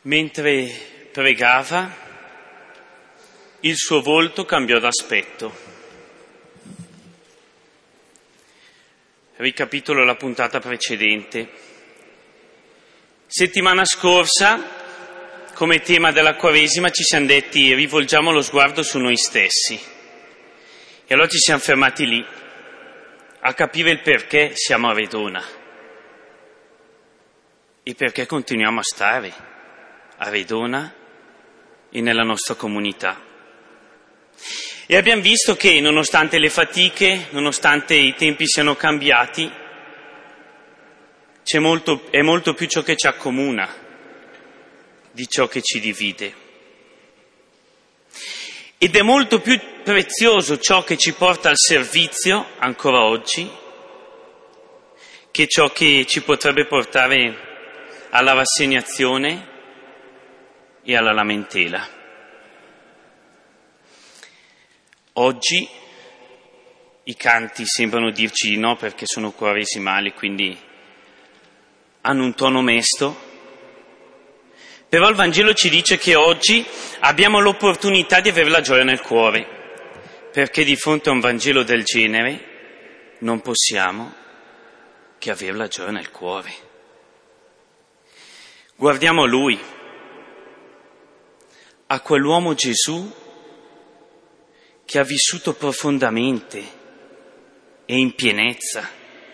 Mentre pregava, il suo volto cambiò d'aspetto. Ricapitolo la puntata precedente. Settimana scorsa, come tema della Quaresima, ci siamo detti rivolgiamo lo sguardo su noi stessi. E allora ci siamo fermati lì, a capire il perché siamo a Redona e perché continuiamo a stare a Redona e nella nostra comunità. E abbiamo visto che nonostante le nonostante i tempi siano cambiati, è molto più ciò che ci accomuna di ciò che ci divide. Ed è molto più prezioso ciò che ci porta al servizio ancora oggi che ciò che ci potrebbe portare alla rassegnazione e alla lamentela. Oggi i canti sembrano dirci di no perché sono quaresimali, quindi hanno un tono mesto, però il Vangelo ci dice che oggi abbiamo l'opportunità di avere la gioia nel cuore, perché di fronte a un Vangelo del genere non possiamo che avere la gioia nel cuore. Guardiamo Lui, a quell'uomo Gesù che ha vissuto profondamente e in pienezza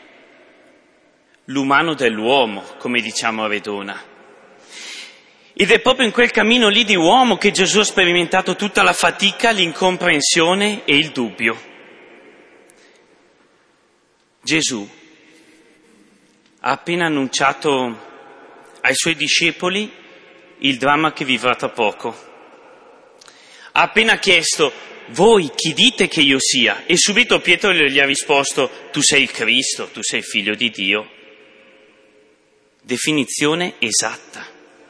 l'umano dell'uomo, come diciamo a Redona. Ed è proprio in quel cammino lì di uomo che Gesù ha sperimentato tutta la fatica, l'incomprensione e il dubbio. Gesù ha appena annunciato ai suoi discepoli il dramma che vivrà tra poco. Ha appena chiesto: voi chi dite che io sia? E subito Pietro gli ha risposto: tu sei il Cristo, tu sei il figlio di Dio. Definizione esatta.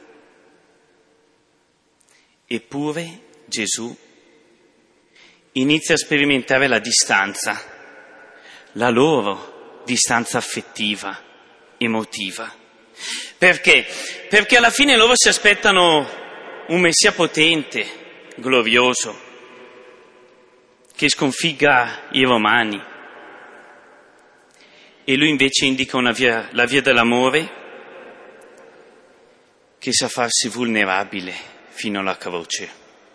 Eppure Gesù inizia a sperimentare la distanza, la loro distanza affettiva, emotiva. Perché? Perché alla fine loro si aspettano un Messia potente, glorioso, che sconfigga i Romani. E lui invece indica la via dell'amore che sa farsi vulnerabile fino alla croce.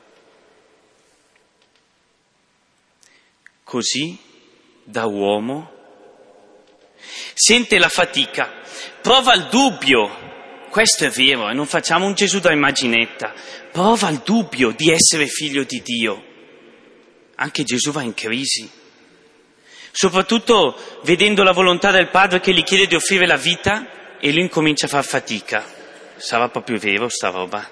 Così, da uomo, sente la fatica, prova il dubbio. Questo è vero, non facciamo un Gesù da immaginetta. Prova il dubbio di essere figlio di Dio. Anche Gesù va in crisi. Soprattutto vedendo la volontà del Padre che gli chiede di offrire la vita e lui incomincia a far fatica. Sarà proprio vero sta roba?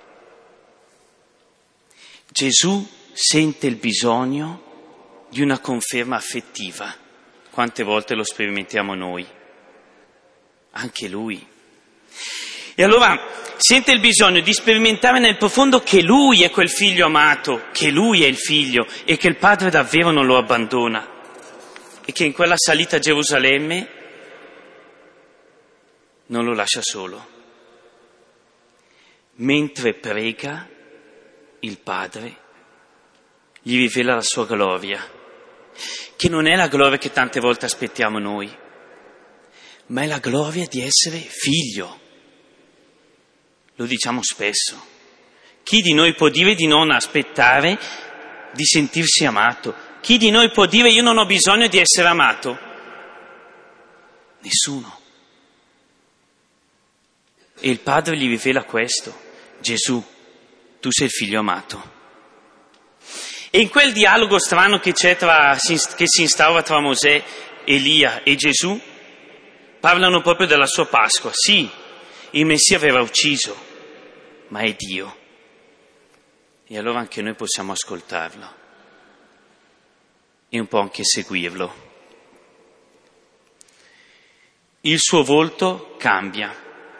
Gesù sente il bisogno di una conferma affettiva. Quante volte lo sperimentiamo noi? Anche lui. E allora sente il bisogno di sperimentare nel profondo che lui è quel figlio amato, che lui è il figlio e che il Padre davvero non lo abbandona e che in quella salita a Gerusalemme non lo lascia solo. Mentre prega, il Padre gli rivela la sua gloria, che non è la gloria che tante volte aspettiamo noi, ma è la gloria di essere figlio. Lo diciamo spesso. Chi di noi può dire di non aspettare di sentirsi amato? Chi di noi può dire io non ho bisogno di essere amato? Nessuno. E il Padre gli rivela questo: Gesù, tu sei il figlio amato. E in quel dialogo strano che si instaura tra Mosè, Elia e Gesù, parlano proprio della sua Pasqua. Sì, il Messia verrà ucciso, ma è Dio. E allora anche noi possiamo ascoltarlo e un po' anche seguirlo. Il suo volto cambia.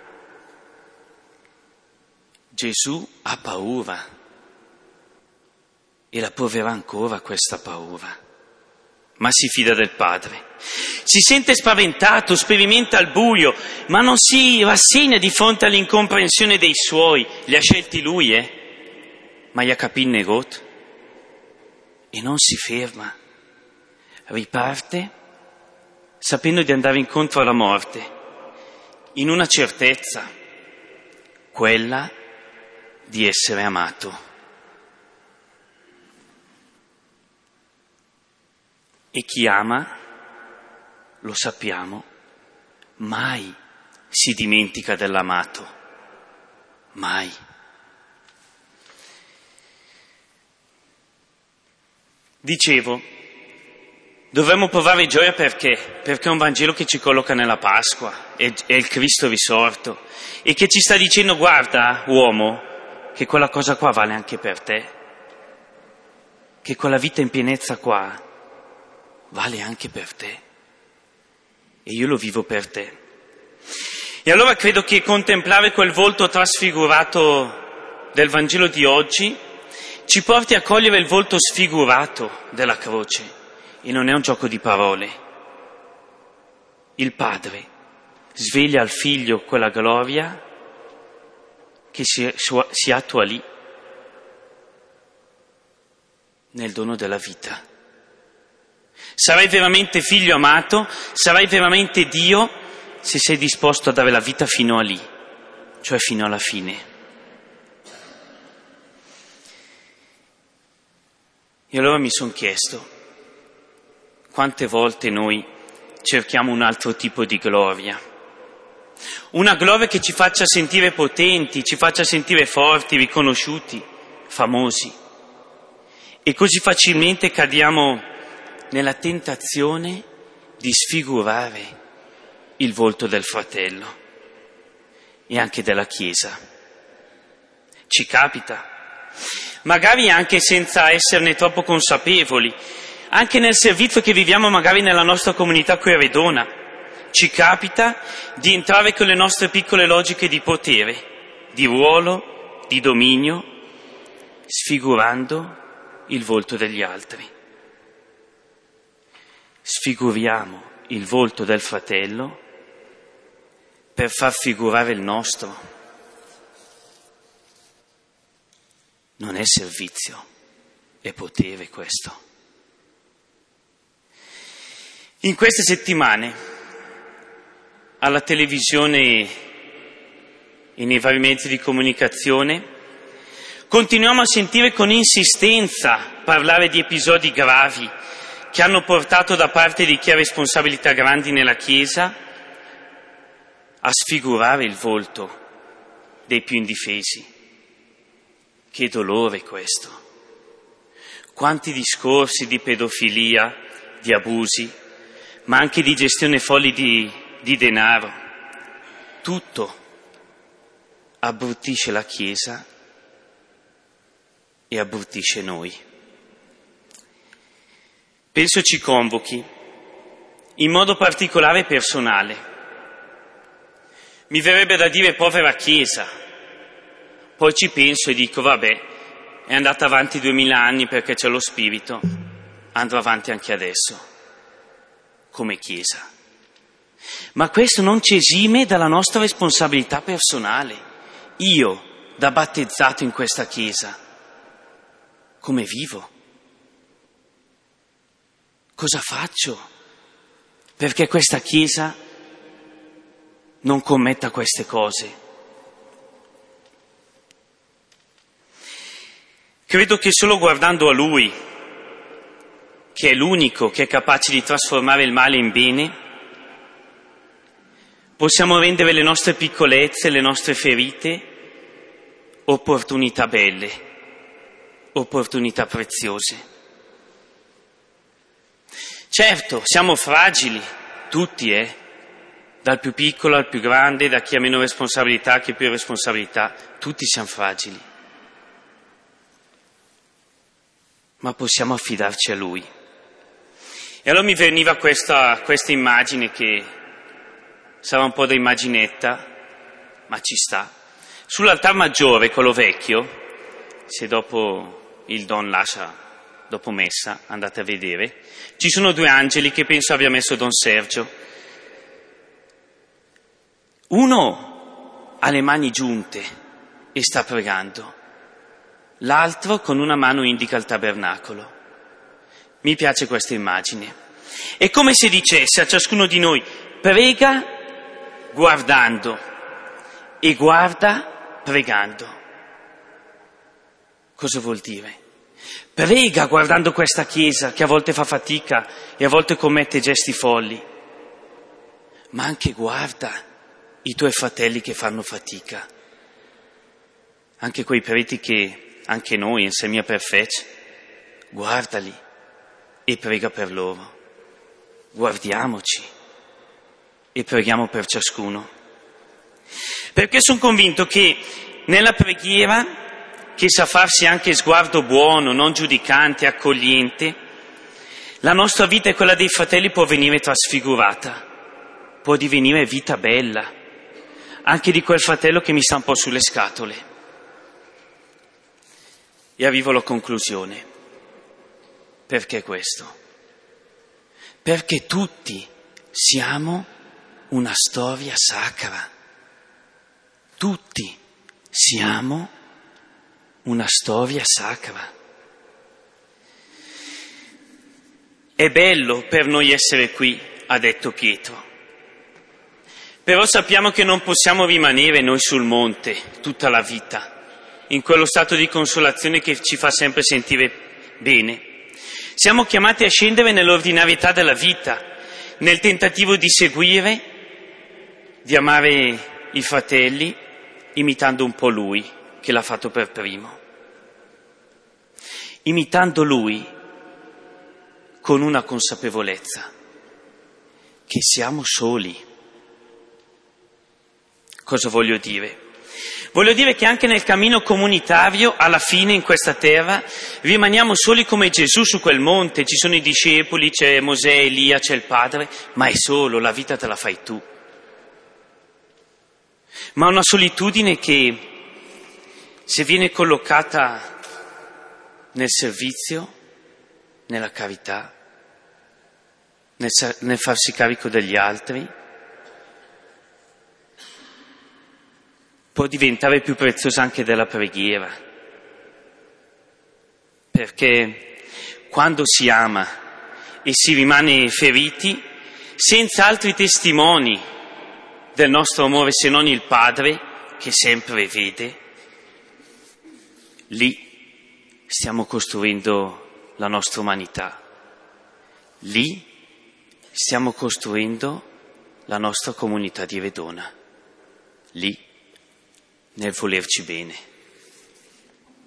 Gesù ha paura e la proverà ancora questa paura, ma si fida del Padre. Si sente spaventato, sperimenta il buio, ma non si rassegna di fronte all'incomprensione dei suoi. Li ha scelti lui, ma gli ha capito negot. E non si ferma. Riparte, sapendo di andare incontro alla morte, in una certezza, quella di essere amato. E chi ama, lo sappiamo, mai si dimentica dell'amato, mai. Dicevo, dovremmo provare gioia perché? Perché è un Vangelo che ci colloca nella Pasqua, è il Cristo risorto e che ci sta dicendo: guarda, uomo, che quella cosa qua vale anche per te, che quella vita in pienezza qua vale anche per te e io lo vivo per te. E allora credo che contemplare quel volto trasfigurato del Vangelo di oggi ci porti a cogliere il volto sfigurato della croce, e non è un gioco di parole. Il Padre sveglia al Figlio quella gloria che si attua lì, nel dono della vita. Sarai veramente figlio amato, sarai veramente Dio se sei disposto a dare la vita fino a lì, cioè fino alla fine. E allora mi sono chiesto, quante volte noi cerchiamo un altro tipo di gloria? Una gloria che ci faccia sentire potenti, ci faccia sentire forti, riconosciuti, famosi. E così facilmente cadiamo nella tentazione di sfigurare il volto del fratello e anche della Chiesa. Ci capita, magari anche senza esserne troppo consapevoli, anche nel servizio che viviamo magari nella nostra comunità coeredona, ci capita di entrare con le nostre piccole logiche di potere, di ruolo, di dominio, sfigurando il volto degli altri. Sfiguriamo il volto del fratello per far figurare il nostro. Non è servizio, è potere questo. In queste settimane, alla televisione e nei vari mezzi di comunicazione, continuiamo a sentire con insistenza parlare di episodi gravi che hanno portato da parte di chi ha responsabilità grandi nella Chiesa a sfigurare il volto dei più indifesi. Che dolore questo! Quanti discorsi di pedofilia, di abusi, ma anche di gestione folle di denaro. Tutto abbruttisce la Chiesa e abbruttisce noi. Penso ci convochi, in modo particolare personale. Mi verrebbe da dire povera Chiesa, poi ci penso e dico vabbè, è andata avanti 2000 anni perché c'è lo Spirito, andrà avanti anche adesso, come Chiesa. Ma questo non ci esime dalla nostra responsabilità personale. Io, da battezzato in questa Chiesa, come vivo? Cosa faccio perché questa Chiesa non commetta queste cose? Credo che solo guardando a Lui, che è l'unico che è capace di trasformare il male in bene, possiamo rendere le nostre piccolezze, le nostre ferite, opportunità belle, opportunità preziose. Certo, siamo fragili, tutti, dal più piccolo al più grande, da chi ha meno responsabilità a chi ha più responsabilità, tutti siamo fragili. Ma possiamo affidarci a Lui. E allora mi veniva questa immagine che sarà un po' da immaginetta, ma ci sta. Sull'altar maggiore, quello vecchio, se dopo il Don lascia dopo messa, andate a vedere, ci sono 2 angeli che penso abbia messo Don Sergio. Uno ha le mani giunte e sta pregando, l'altro con una mano indica il tabernacolo. Mi piace questa immagine. È come se dicesse a ciascuno di noi: prega guardando e guarda pregando. Cosa vuol dire? Prega guardando questa Chiesa che a volte fa fatica e a volte commette gesti folli, ma anche guarda i tuoi fratelli che fanno fatica, anche quei preti che anche noi in semia perfece, guardali e prega per loro. Guardiamoci e preghiamo per ciascuno, perché sono convinto che nella preghiera, che sa farsi anche sguardo buono, non giudicante, accogliente, la nostra vita e quella dei fratelli può venire trasfigurata, può divenire vita bella, anche di quel fratello che mi sta un po' sulle scatole. E arrivo alla conclusione. Perché questo? Perché tutti siamo una storia sacra. Tutti siamo una storia sacra. È bello per noi essere qui, ha detto Pietro. Però sappiamo che non possiamo rimanere noi sul monte tutta la vita, in quello stato di consolazione che ci fa sempre sentire bene. Siamo chiamati a scendere nell'ordinarietà della vita, nel tentativo di seguire, di amare i fratelli, imitando un po' Lui, che l'ha fatto per primo. Imitando Lui con una consapevolezza, che siamo soli. Cosa voglio dire? Voglio dire che anche nel cammino comunitario, alla fine in questa terra, rimaniamo soli come Gesù su quel monte. Ci sono i discepoli, c'è Mosè, Elia, c'è il Padre, ma è solo, la vita te la fai tu. Ma una solitudine che, se viene collocata nel servizio, nella carità, nel farsi carico degli altri, può diventare più preziosa anche della preghiera, perché quando si ama e si rimane feriti, senza altri testimoni del nostro amore se non il Padre, che sempre vede, lì stiamo costruendo la nostra umanità, lì stiamo costruendo la nostra comunità di Redona, lì nel volerci bene.